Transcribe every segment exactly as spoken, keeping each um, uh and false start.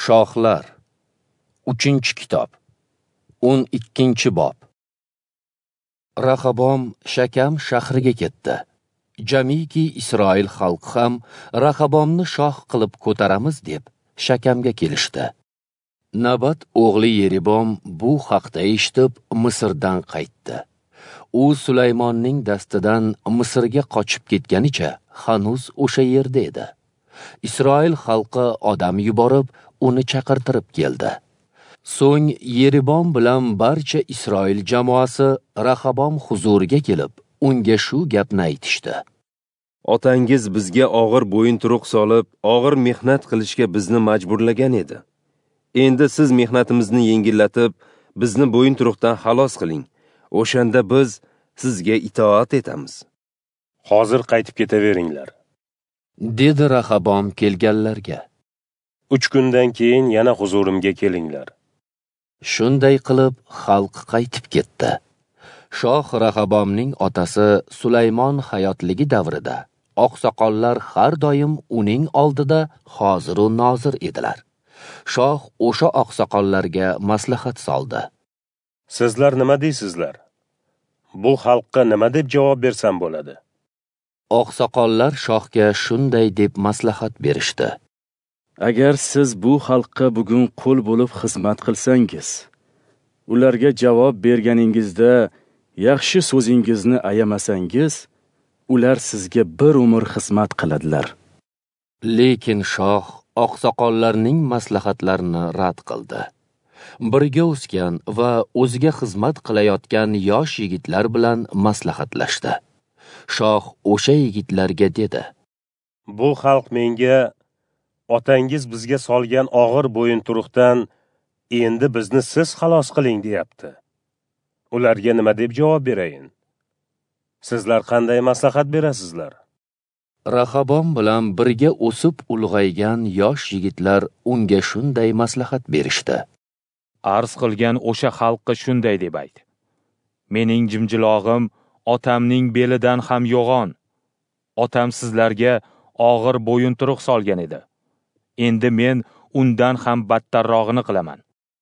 Shohlar uchinchi kitob o'n ikkinchi bob. Rahobom Shakam shahriga ketdi. Jamiki Isroil xalqi ham Rahobomni shoh qilib ko'taramiz deb Shakamga kelishdi. Nabat o'g'li Yeribom bu haqda eshitib Misrdan qaytdi. U Sulaymonning dastidan Misrga qochib ketganicha hanuz o'sha yerda edi. Isroil xalqi odam yuborib uni chaqirtirib keldi. So'ng Yeribom bilan barcha Isroil jamoasi Rahobom huzuriga kelib, unga shu gapni aytishdi. Otangiz bizga og'ir bo'yinturuq solib, og'ir mehnat qilishga bizni majburlagan edi. Endi siz mehnatimizni yengillatib, bizni bo'yinturuqdan xalos qiling. O'shanda biz sizga itoat etamiz. Hozir qaytib ketaveringlar, dedi Rahobom kelganlarga. uch kundan keyin yana huzurimga kelinglar. Shunday qilib xalq qaytib ketdi. Shoh Rahobomning otasi Sulaymon hayotligi davrida oqsoqollar har doim uning oldida hozir va nozir edilar. Shoh o'sha oqsoqollarga maslahat soldi. Sizlar nima deysizlar? Bu xalqqa nima deb javob bersam bo'ladi? Oqsoqollar shohga shunday deb maslahat berishdi. Agar siz bu xalqqa bugun qul bo'lib xizmat qilsangiz, ularga javob berganingizda yaxshi so'zingizni ayamasangiz, ular sizga bir umr xizmat qiladilar. Lekin shoh oqsoqollarning maslahatlarini rad qildi. Birga o'sgan va o'ziga xizmat qilayotgan yosh yigitlar bilan maslahatlashdi. Shoh o'sha yigitlarga dedi: Bu xalq menga otangiz bizga solgan og'ir bo'yinturuqdan endi bizni siz xalos qiling deyapti. Ularga nima deb javob berayin? Sizlar qanday maslahat berasizlar? Rahobom bilan birga o'sib ulg'aygan yosh yigitlar unga shunday maslahat berishdi. Arz qilgan o'sha xalqqa shunday deb ayt: Mening jimjilog'im otamning belidan ham yo'g'on. Otam sizlarga og'ir bo'yinturuq solgan edi. Endi men undan ham battarrog'ini qilaman.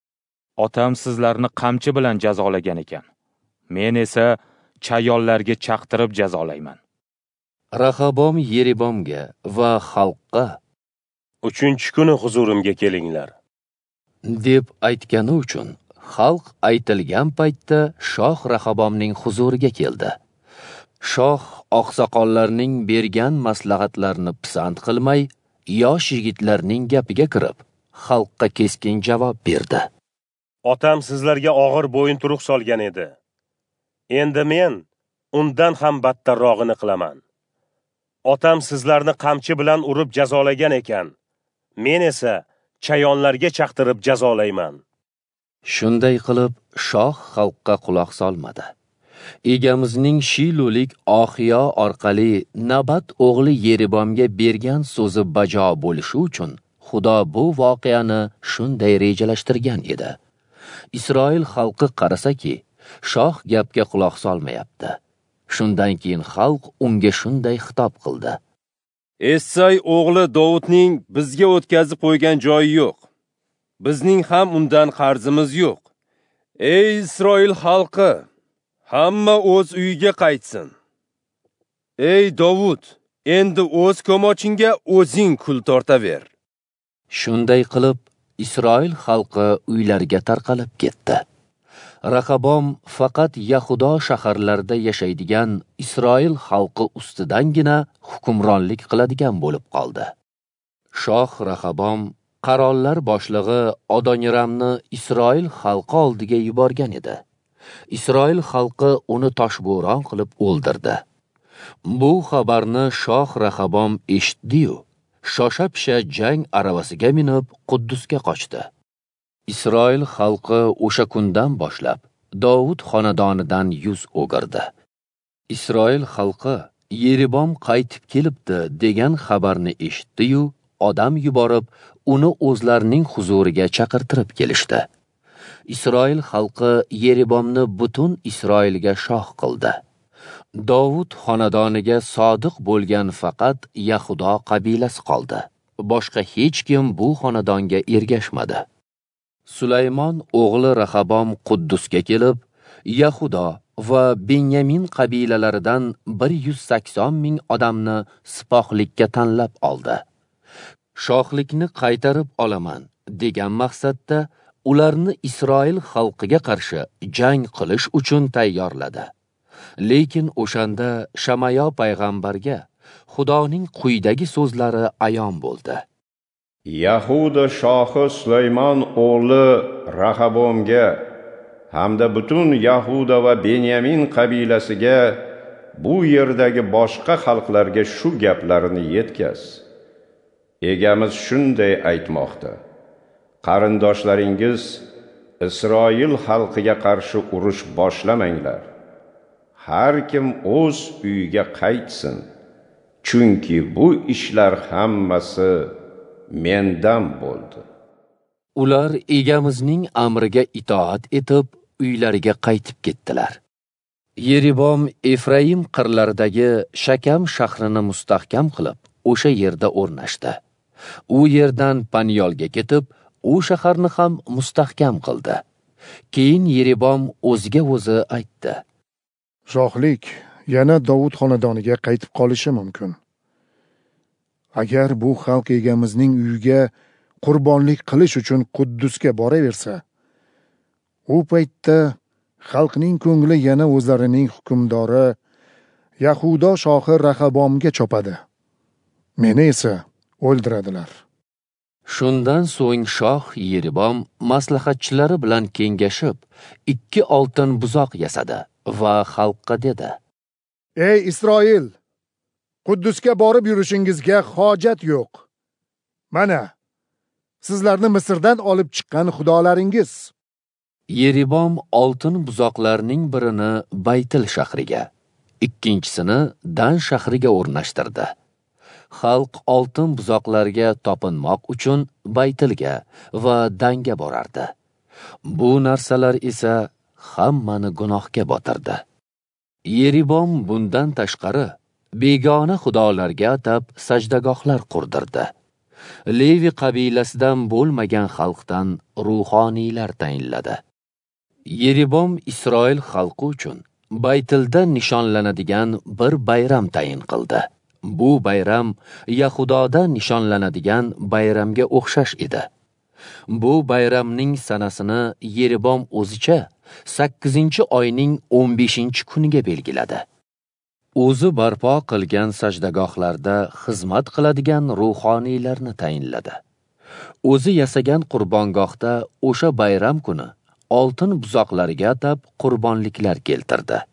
Otam sizlarni qamchi bilan jazolagan ekan. Men esa chayonlarga chaqtirib jazolayman. Rahobom Yeribomga va xalqqa uchinchi kuni huzurimga kelinglar, deb aytgani uchun xalq aytilgan paytda shoh Rahobomning huzuriga keldi. Shoh oqsoqollarning bergan maslahatlarini pisand qilmay, yosh yigitlarning gapiga kirib, xalqqa keskin javob berdi. Otam sizlarga og'ir bo'yinturuq solgan edi. Endi men undan ham battarrog'ini qilaman. Otam sizlarni qamchi bilan urib jazolagan ekan. Men esa chayonlarga chaqtirib jazolayman. Shunday qilib, shoh xalqqa quloq solmadi. Egamizning Shilulik Oxiyo orqali Nabat o'g'li Yeribomga bergan so'zi bajo bo'lishi uchun Xudo bu voqeani shunday rejalashtirgan edi. Isroil xalqi qarasaki, shoh gapga quloq solmayapti. Shundan keyin xalq unga shunday xitob qildi. Essay o'g'li Dovudning bizga o'tkazib qo'ygan joyi yo'q. Bizning ham undan qarzimiz yo'q. Ey Isroil xalqi, hamma o'z uyiga qaytsin. Ey Dovud, endi o'z ko'mochinga o'zing kul tortaver. Shunday qilib, Isroil xalqi uylariga tarqalib ketdi. Rahobom faqat Yahudo shaharlarida yashaydigan Isroil xalqi ustidangina hukmronlik qiladigan bo'lib qoldi. Shoh Rahobom qarorlar boshlig'i Adoniramni Isroil xalqi oldiga yuborgan edi. Isroil xalqi uni toshbo'ron qilib o'ldirdi. Bu xabarni shoh Rahobom eshitdi-yu, shosha-pisha jang aravasiga minib Quddusga qochdi. Isroil xalqi o'sha kundan boshlab Dovud xonadonidan yuz o'girdi. Isroil xalqi Yeribom qaytib kelibdi degan xabarni eshitdi-yu, odam yuborib uni o'zlarining huzuriga chaqirtirib kelishdi. Isroil xalqi Yeribomni butun Isroilga shoh qildi. Dovud xonadoniga sodiq bo'lgan faqat Yahudo qabilasi qoldi boshqa hech kim bu xonadonga ergashmadi. Sulaymon o'g'li Rahabom Quddusga kelib, Yahudo va Benyamin qabilalaridan bir yuz sakson ming odamni sipohlikka tanlab oldi. Shohlikni qaytarib olaman degan maqsadda ularni Isroil xalqiga qarshi jang qilish uchun tayyorladi. Lekin o'shanda Shamayo payg'ambarga Xudoning quyidagi so'zlari ayon bo'ldi. Yahuda shohi Sulaymon o'g'li Rahabomga hamda butun Yahuda va Benyamin qabilasiga bu yerdagi boshqa xalqlarga shu gaplarni yetkaz. Egamiz shunday aytmoqda: qarindoshlaringiz Isroil xalqiga qarshi urush boshlamanglar. Har kim o'z uyiga qaytsin, chunki bu ishlar hammasi mendan bo'ldi. Ular egamizning amriga itoat etib, uylariga qaytib ketdilar. Yeribom Efraim qirlaridagi Shakam shahrini mustahkam qilib, o'sha yerda o'rnashdi. U yerdan Paniyolga ketib, u shaharni ham mustahkam qildi. Keyin Yeribom o'ziga o'zi aytdi: Shohlik yana Davud xonadoniga qaytib qolishi mumkin. Agar bu xalq egamizning uyiga qurbonlik qilish uchun Quddusga boraversa, u paytda xalqning ko'ngli yana o'zlarining hukmdori Yahudo shohi Rahabomga chopadi. Meni esa o'ldiradilar. Shundan so'ng shoh Yeribom maslahatchilari bilan kengashib, ikki oltin buzoq yasadi va xalqqa dedi: Ey Isroil, Quddusga borib yurishingizga hojat yo'q. Mana, sizlarni Misrdan olib chiqqan xudolaringiz. Yeribom oltin buzoqlarning birini Baytil shahriga, ikkinchisini Dan shahriga o'rnashtirdi. Xalq oltin buzoqlarga topinmoq uchun Baytilga va Danga borardi. Bu narsalar esa hammani gunohga botirdi. Yeribom bundan tashqari begona xudolarga atab sajdagohlar qurdirdi. Levi qabilasidan bo'lmagan xalqdan ruhoniylar tayinladi. Yeribom Isroil xalqi uchun Baytilda nishonlanadigan bir bayram tayin qildi. Bu bayram Yahudoda nishonlanadigan bayramga o'xshash edi. Bu bayramning sanasini Yeribom o'zicha sakkizinchi oyning o'n beshinchi kuniga belgiladi. O'zi barpo qilgan sajdagohlarda xizmat qiladigan ruhoniylarni tayinladi. O'zi yasagan qurbongohda o'sha bayram kuni oltin buzoqlariga atab qurbonliklar keltirdi.